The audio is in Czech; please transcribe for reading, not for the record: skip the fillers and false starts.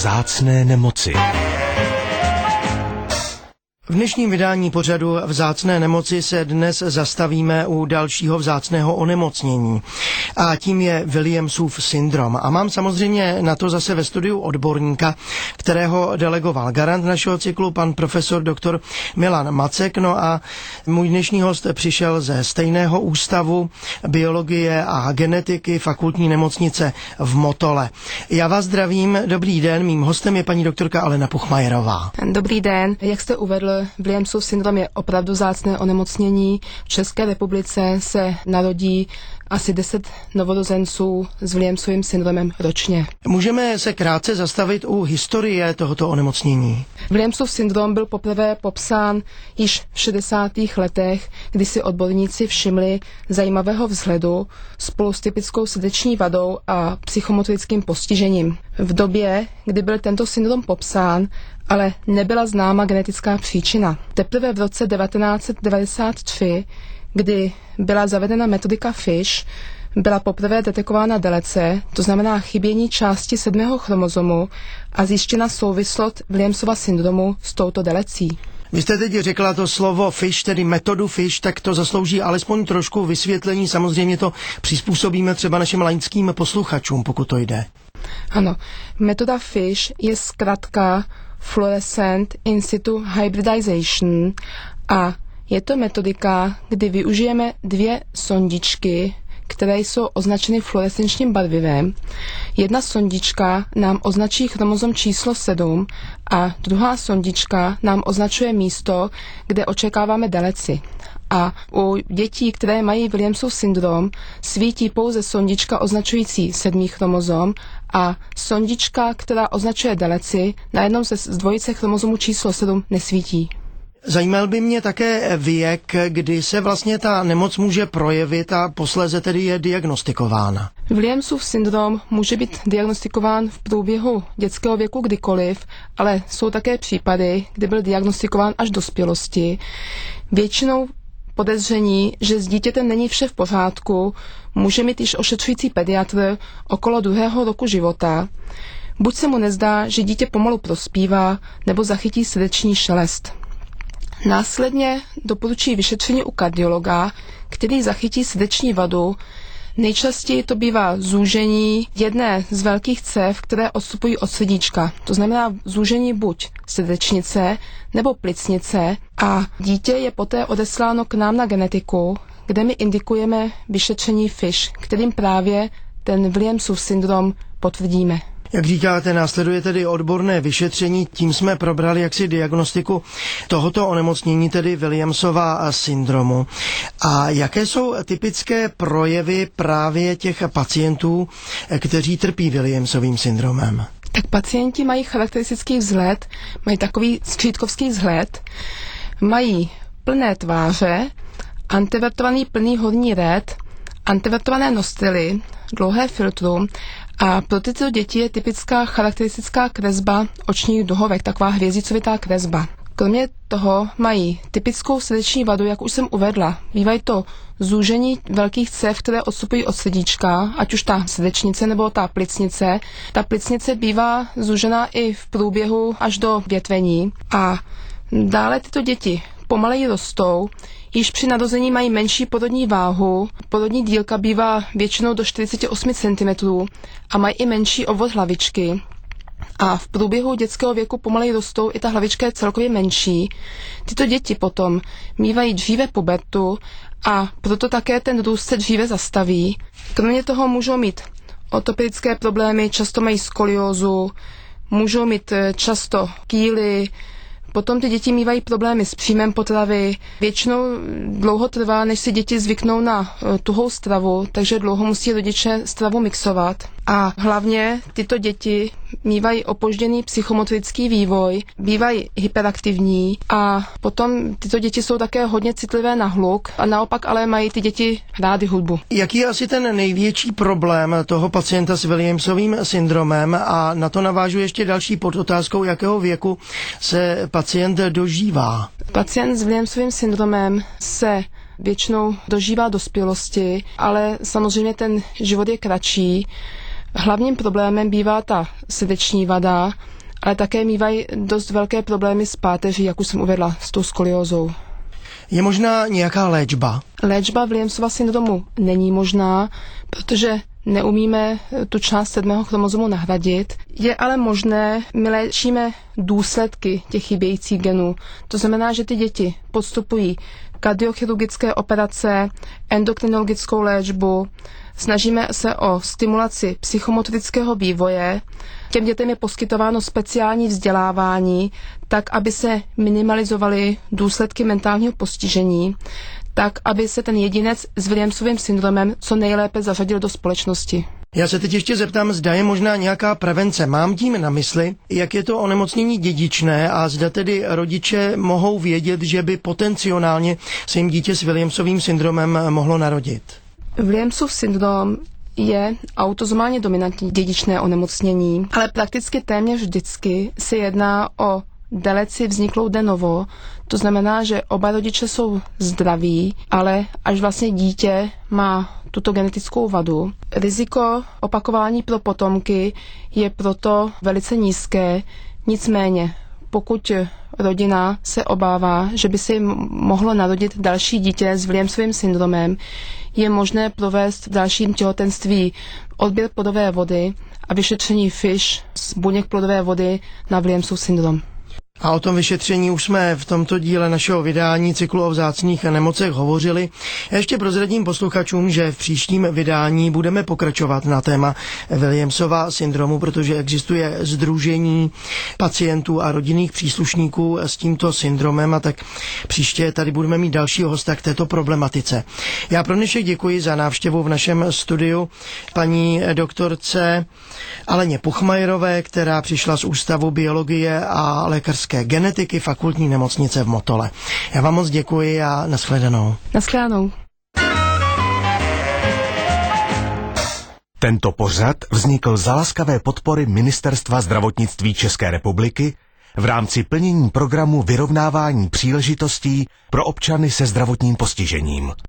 Vzácné nemoci. V dnešním vydání pořadu Vzácné nemoci se dnes zastavíme u dalšího vzácného onemocnění. A tím je Williamsův syndrom. A mám samozřejmě na to zase ve studiu odborníka, kterého delegoval garant našeho cyklu, pan profesor doktor Milan Macek. No a můj dnešní host přišel ze stejného ústavu biologie a genetiky fakultní nemocnice v Motole. Já vás zdravím, dobrý den, mým hostem je paní doktorka Alena Puchmajerová. Dobrý den, jak jste uvedl, Williamsův syndrom je opravdu vzácné onemocnění. V České republice se narodí asi 10 novorozenců s Williamsovým syndromem ročně. Můžeme se krátce zastavit u historie tohoto onemocnění. Williamsův syndrom byl poprvé popsán již v 60. letech, kdy si odborníci všimli zajímavého vzhledu spolu s typickou srdeční vadou a psychomotorickým postižením. V době, kdy byl tento syndrom popsán, ale nebyla známa genetická příčina. Teprve v roce 1993, kdy byla zavedena metodika FISH, byla poprvé detekována delece, to znamená chybění části 7. chromozomu a zjištěna souvislost Williamsova syndromu s touto delecí. Vy jste teď řekla to slovo FISH, tedy metodu FISH, tak to zaslouží alespoň trošku vysvětlení. Samozřejmě to přizpůsobíme třeba našim laickým posluchačům, pokud to jde. Ano, metoda FISH je zkratka Fluorescent in situ hybridization a je to metodika, kdy využijeme 2 sondičky, které jsou označeny fluorescenčním barvivem. Jedna sondička nám označí chromozom číslo 7 a druhá sondička nám označuje místo, kde očekáváme deleci. A u dětí, které mají Williamsův syndrom, svítí pouze sondička označující 7. chromozom a sondička, která označuje deleci, na jednom z dvojice chromozomu číslo 7 nesvítí. Zajímal by mě také věk, kdy se vlastně ta nemoc může projevit a posléze tedy je diagnostikována. Williamsův syndrom může být diagnostikován v průběhu dětského věku kdykoliv, ale jsou také případy, kdy byl diagnostikován až v dospělosti. Většinou podezření, že s dítětem není vše v pořádku, může mít již ošetřující pediatr okolo 2. roku života. Buď se mu nezdá, že dítě pomalu prospívá, nebo zachytí srdeční šelest. Následně doporučí vyšetření u kardiologa, který zachytí srdeční vadu. Nejčastěji to bývá zúžení jedné z velkých cév, které odstupují od srdíčka. To znamená zúžení buď srdečnice nebo plicnice a dítě je poté odesláno k nám na genetiku, kde my indikujeme vyšetření FISH, kterým právě ten Williamsův syndrom potvrdíme. Jak říkáte, následuje tedy odborné vyšetření, tím jsme probrali jaksi diagnostiku tohoto onemocnění, tedy Williamsova syndromu. A jaké jsou typické projevy právě těch pacientů, kteří trpí Williamsovým syndromem? Tak pacienti mají charakteristický vzhled, mají takový skřítkovský vzhled, mají plné tváře, antevertovaný plný horní red, antevertované nostrily, dlouhé filtrum. A pro tyto děti je typická charakteristická kresba očních duhovek, taková hvězdicovitá kresba. Kromě toho mají typickou srdeční vadu, jak už jsem uvedla. Bývají to zúžení velkých cév, které odstupují od srdíčka, ať už ta srdečnice nebo ta plicnice. Ta plicnice bývá zúžená i v průběhu až do větvení. A dále tyto děti pomaleji rostou, již při narození mají menší porodní váhu, porodní dílka bývá většinou do 48 cm a mají i menší obvod hlavičky. A v průběhu dětského věku pomaleji rostou, i ta hlavička je celkově menší. Tyto děti potom mívají dříve pubertu a proto také ten růst se dříve zastaví. Kromě toho můžou mít ortopedické problémy, často mají skoliózu, můžou mít často kýly. Potom ty děti mívají problémy s příjmem potravy. Většinou dlouho trvá, než si děti zvyknou na tuhou stravu, takže dlouho musí rodiče stravu mixovat. A hlavně tyto děti mívají opožděný psychomotorický vývoj, bývají hyperaktivní a potom tyto děti jsou také hodně citlivé na hluk a naopak ale mají ty děti rády hudbu. Jaký je asi ten největší problém toho pacienta s Williamsovým syndromem a na to navážu ještě další podotázkou, jakého věku se pacient dožívá? Pacient s Williamsovým syndromem se většinou dožívá dospělosti, ale samozřejmě ten život je kratší. Hlavním problémem bývá ta srdeční vada, ale také mívají dost velké problémy s páteří, jak už jsem uvedla, s tou skoliózou. Je možná nějaká léčba? Léčba Williamsova syndromu není možná, protože neumíme tu část 7. chromozomu nahradit. Je ale možné, my léčíme důsledky těch chybějících genů. To znamená, že ty děti podstupují kardiochirurgické operace, endokrinologickou léčbu, snažíme se o stimulaci psychomotorického vývoje. Těm dětem je poskytováno speciální vzdělávání, tak, aby se minimalizovaly důsledky mentálního postižení, tak, aby se ten jedinec s Williamsovým syndromem co nejlépe zařadil do společnosti. Já se teď ještě zeptám, zda je možná nějaká prevence. Mám tím na mysli, jak je to onemocnění dědičné a zda tedy rodiče mohou vědět, že by potenciálně se jim dítě s Williamsovým syndromem mohlo narodit. Williamsův syndrom je autozomálně dominantní dědičné onemocnění, ale prakticky téměř vždycky se jedná o deleci vzniklou de novo. To znamená, že oba rodiče jsou zdraví, ale až vlastně dítě má tuto genetickou vadu. Riziko opakování pro potomky je proto velice nízké, nicméně pokud rodina se obává, že by se jim mohlo narodit další dítě s Williamsovým syndromem, je možné provést v dalším těhotenství odběr plodové vody a vyšetření FISH z buněk plodové vody na Williamsův syndrom. A o tom vyšetření už jsme v tomto díle našeho vydání cyklu o vzácných nemocech hovořili. Já ještě prozradím posluchačům, že v příštím vydání budeme pokračovat na téma Williamsova syndromu, protože existuje sdružení pacientů a rodinných příslušníků s tímto syndromem, a tak příště tady budeme mít dalšího hosta k této problematice. Já pro dnešek děkuji za návštěvu v našem studiu paní doktorce Aleně Puchmajerové, která přišla z Ústavu biologie a lékařské genetiky Fakultní nemocnice v Motole. Já vám moc děkuji a nashledanou. Nashledanou. Tento pořad vznikl za laskavé podpory Ministerstva zdravotnictví České republiky v rámci plnění programu vyrovnávání příležitostí pro občany se zdravotním postižením.